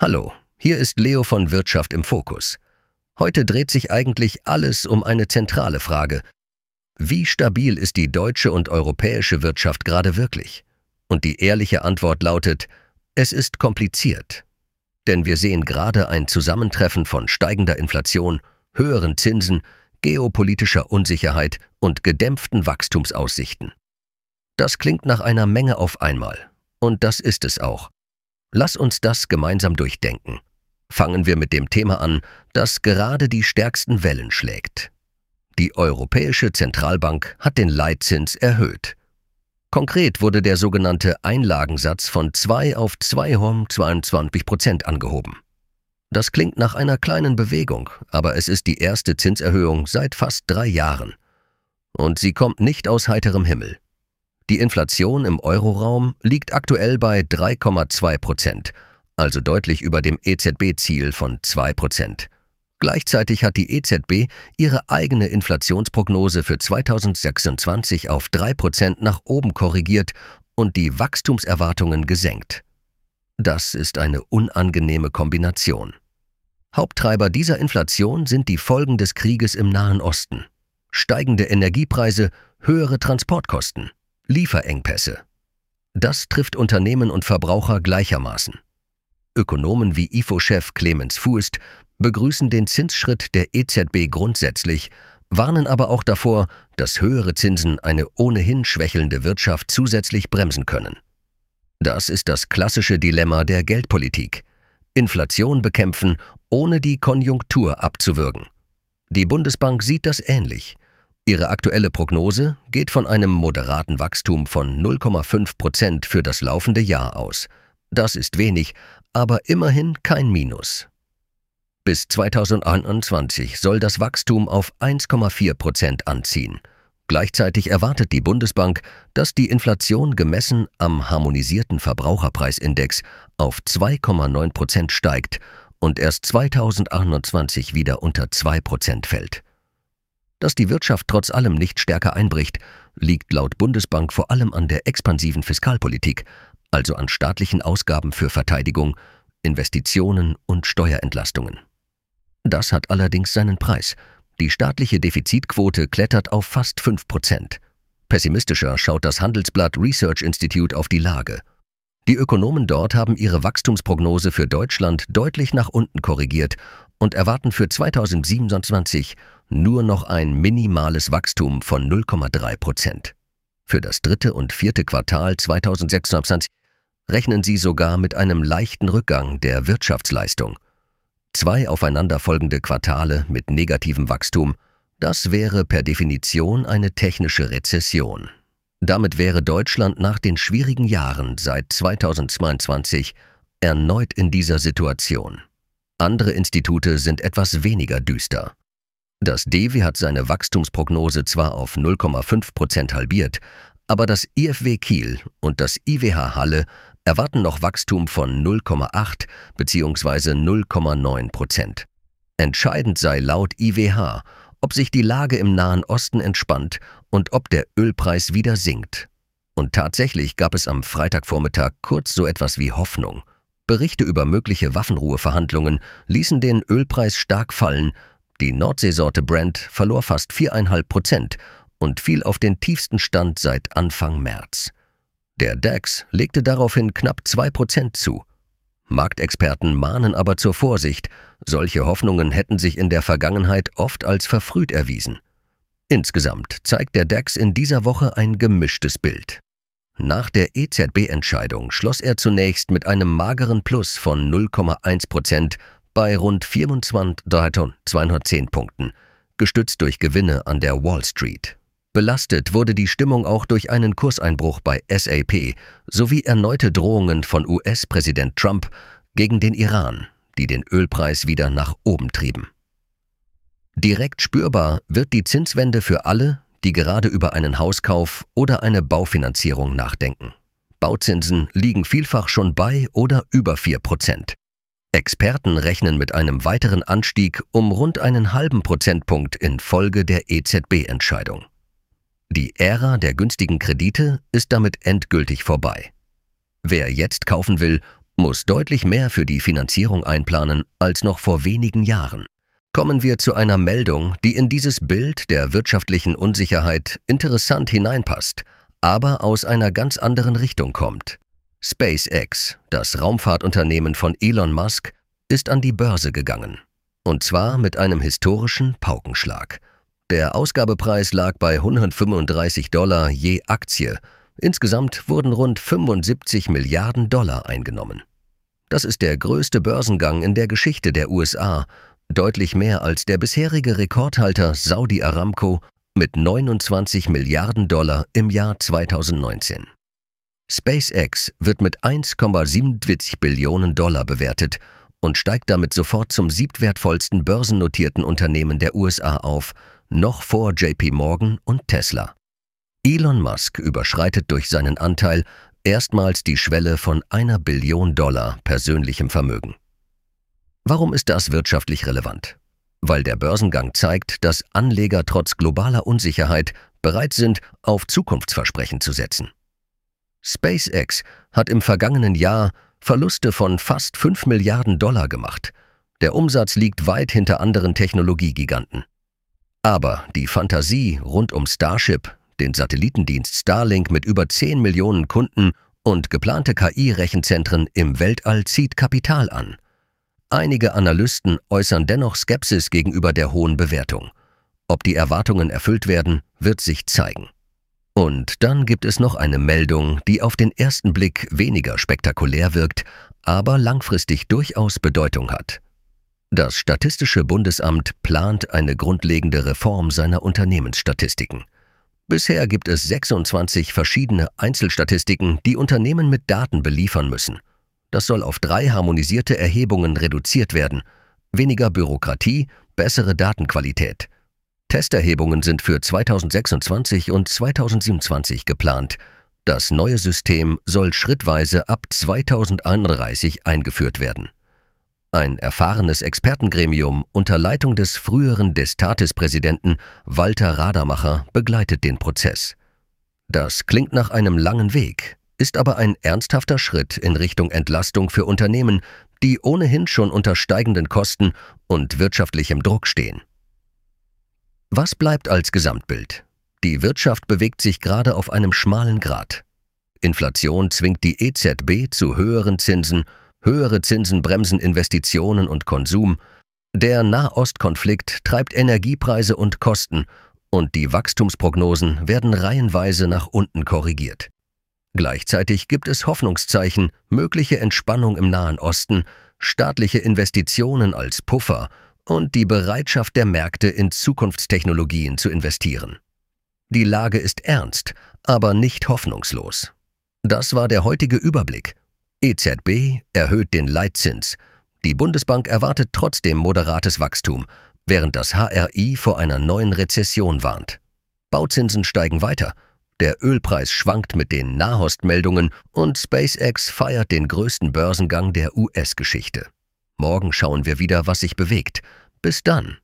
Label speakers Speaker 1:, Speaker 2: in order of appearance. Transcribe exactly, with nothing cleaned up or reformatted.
Speaker 1: Hallo, hier ist Leo von Wirtschaft im Fokus. Heute dreht sich eigentlich alles um eine zentrale Frage. Wie stabil ist die deutsche und europäische Wirtschaft gerade wirklich? Und die ehrliche Antwort lautet, es ist kompliziert. Denn wir sehen gerade ein Zusammentreffen von steigender Inflation, höheren Zinsen, geopolitischer Unsicherheit und gedämpften Wachstumsaussichten. Das klingt nach einer Menge auf einmal. Und das ist es auch. Lass uns das gemeinsam durchdenken. Fangen wir mit dem Thema an, das gerade die stärksten Wellen schlägt. Die Europäische Zentralbank hat den Leitzins erhöht. Konkret wurde der sogenannte Einlagensatz von zwei auf zwei Komma zweiundzwanzig Prozent angehoben. Das klingt nach einer kleinen Bewegung, aber es ist die erste Zinserhöhung seit fast drei Jahren. Und sie kommt nicht aus heiterem Himmel. Die Inflation im Euroraum liegt aktuell bei drei Komma zwei Prozent, also deutlich über dem E Z B-Ziel von zwei Prozent. Gleichzeitig hat die E Z B ihre eigene Inflationsprognose für zweitausendsechsundzwanzig auf drei Prozent nach oben korrigiert und die Wachstumserwartungen gesenkt. Das ist eine unangenehme Kombination. Haupttreiber dieser Inflation sind die Folgen des Krieges im Nahen Osten. Steigende Energiepreise, höhere Transportkosten, Lieferengpässe. Das trifft Unternehmen und Verbraucher gleichermaßen. Ökonomen wie I F O-Chef Clemens Fuest begrüßen den Zinsschritt der E Z B grundsätzlich, warnen aber auch davor, dass höhere Zinsen eine ohnehin schwächelnde Wirtschaft zusätzlich bremsen können. Das ist das klassische Dilemma der Geldpolitik. Inflation bekämpfen, ohne die Konjunktur abzuwürgen. Die Bundesbank sieht das ähnlich. Ihre aktuelle Prognose geht von einem moderaten Wachstum von null Komma fünf Prozent für das laufende Jahr aus. Das ist wenig, aber immerhin kein Minus. Bis zweitausendeinundzwanzig soll das Wachstum auf eins Komma vier Prozent anziehen. Gleichzeitig erwartet die Bundesbank, dass die Inflation gemessen am harmonisierten Verbraucherpreisindex auf zwei Komma neun Prozent steigt und erst zweitausendeinundzwanzig wieder unter zwei Prozent fällt. Dass die Wirtschaft trotz allem nicht stärker einbricht, liegt laut Bundesbank vor allem an der expansiven Fiskalpolitik, also an staatlichen Ausgaben für Verteidigung, Investitionen und Steuerentlastungen. Das hat allerdings seinen Preis. Die staatliche Defizitquote klettert auf fast fünf Prozent. Pessimistischer schaut das Handelsblatt Research Institute auf die Lage. Die Ökonomen dort haben ihre Wachstumsprognose für Deutschland deutlich nach unten korrigiert und erwarten für zweitausendsiebenundzwanzig nur noch ein minimales Wachstum von null Komma drei Prozent. Für das dritte und vierte Quartal zweitausendsechsundzwanzig rechnen sie sogar mit einem leichten Rückgang der Wirtschaftsleistung. Zwei aufeinanderfolgende Quartale mit negativem Wachstum, das wäre per Definition eine technische Rezession. Damit wäre Deutschland nach den schwierigen Jahren seit zweitausendzweiundzwanzig erneut in dieser Situation. Andere Institute sind etwas weniger düster. Das D W hat seine Wachstumsprognose zwar auf null Komma fünf Prozent halbiert, aber das I F W Kiel und das I W H Halle erwarten noch Wachstum von null Komma acht bzw. null Komma neun Prozent. Entscheidend sei laut I W H, ob sich die Lage im Nahen Osten entspannt und ob der Ölpreis wieder sinkt. Und tatsächlich gab es am Freitagvormittag kurz so etwas wie Hoffnung. Berichte über mögliche Waffenruheverhandlungen ließen den Ölpreis stark fallen. Die Nordseesorte Brent verlor fast vier Komma fünf Prozent und fiel auf den tiefsten Stand seit Anfang März. Der DAX legte daraufhin knapp zwei Prozent zu. Marktexperten mahnen aber zur Vorsicht. Solche Hoffnungen hätten sich in der Vergangenheit oft als verfrüht erwiesen. Insgesamt zeigt der DAX in dieser Woche ein gemischtes Bild. Nach der E Z B-Entscheidung schloss er zunächst mit einem mageren Plus von null Komma eins Prozent bei rund vierundzwanzigtausendzweihundertzehn Punkten, gestützt durch Gewinne an der Wall Street. Belastet wurde die Stimmung auch durch einen Kurseinbruch bei S and P sowie erneute Drohungen von U S-Präsident Trump gegen den Iran, die den Ölpreis wieder nach oben trieben. Direkt spürbar wird die Zinswende für alle, die gerade über einen Hauskauf oder eine Baufinanzierung nachdenken. Bauzinsen liegen vielfach schon bei oder über vier Prozent. Experten rechnen mit einem weiteren Anstieg um rund einen halben Prozentpunkt infolge der E Z B-Entscheidung. Die Ära der günstigen Kredite ist damit endgültig vorbei. Wer jetzt kaufen will, muss deutlich mehr für die Finanzierung einplanen als noch vor wenigen Jahren. Kommen wir zu einer Meldung, die in dieses Bild der wirtschaftlichen Unsicherheit interessant hineinpasst, aber aus einer ganz anderen Richtung kommt. SpaceX, das Raumfahrtunternehmen von Elon Musk, ist an die Börse gegangen. Und zwar mit einem historischen Paukenschlag. Der Ausgabepreis lag bei hundertfünfunddreißig Dollar je Aktie. Insgesamt wurden rund fünfundsiebzig Milliarden Dollar eingenommen. Das ist der größte Börsengang in der Geschichte der U S A, deutlich mehr als der bisherige Rekordhalter Saudi Aramco mit neunundzwanzig Milliarden Dollar im Jahr zweitausendneunzehn. SpaceX wird mit eins Komma siebenundsiebzig Billionen Dollar bewertet und steigt damit sofort zum siebtwertvollsten börsennotierten Unternehmen der U S A auf, noch vor J P Morgan und Tesla. Elon Musk überschreitet durch seinen Anteil erstmals die Schwelle von einer Billion Dollar persönlichem Vermögen. Warum ist das wirtschaftlich relevant? Weil der Börsengang zeigt, dass Anleger trotz globaler Unsicherheit bereit sind, auf Zukunftsversprechen zu setzen. SpaceX hat im vergangenen Jahr Verluste von fast fünf Milliarden Dollar gemacht. Der Umsatz liegt weit hinter anderen Technologiegiganten. Aber die Fantasie rund um Starship, den Satellitendienst Starlink mit über zehn Millionen Kunden und geplante K I-Rechenzentren im Weltall zieht Kapital an. Einige Analysten äußern dennoch Skepsis gegenüber der hohen Bewertung. Ob die Erwartungen erfüllt werden, wird sich zeigen. Und dann gibt es noch eine Meldung, die auf den ersten Blick weniger spektakulär wirkt, aber langfristig durchaus Bedeutung hat. Das Statistische Bundesamt plant eine grundlegende Reform seiner Unternehmensstatistiken. Bisher gibt es sechsundzwanzig verschiedene Einzelstatistiken, die Unternehmen mit Daten beliefern müssen. Das soll auf drei harmonisierte Erhebungen reduziert werden. Weniger Bürokratie, bessere Datenqualität. Testerhebungen sind für zweitausendsechsundzwanzig und zweitausendsiebenundzwanzig geplant. Das neue System soll schrittweise ab zweitausendeinunddreißig eingeführt werden. Ein erfahrenes Expertengremium unter Leitung des früheren Destatis-Präsidenten Walter Radermacher begleitet den Prozess. Das klingt nach einem langen Weg, ist aber ein ernsthafter Schritt in Richtung Entlastung für Unternehmen, die ohnehin schon unter steigenden Kosten und wirtschaftlichem Druck stehen. Was bleibt als Gesamtbild? Die Wirtschaft bewegt sich gerade auf einem schmalen Grat. Inflation zwingt die E Z B zu höheren Zinsen, höhere Zinsen bremsen Investitionen und Konsum, der Nahostkonflikt treibt Energiepreise und Kosten und die Wachstumsprognosen werden reihenweise nach unten korrigiert. Gleichzeitig gibt es Hoffnungszeichen, mögliche Entspannung im Nahen Osten, staatliche Investitionen als Puffer und die Bereitschaft der Märkte in Zukunftstechnologien zu investieren. Die Lage ist ernst, aber nicht hoffnungslos. Das war der heutige Überblick. E Z B erhöht den Leitzins. Die Bundesbank erwartet trotzdem moderates Wachstum, während das H R I vor einer neuen Rezession warnt. Bauzinsen steigen weiter. Der Ölpreis schwankt mit den Nahost-Meldungen und SpaceX feiert den größten Börsengang der U S-Geschichte. Morgen schauen wir wieder, was sich bewegt. Bis dann!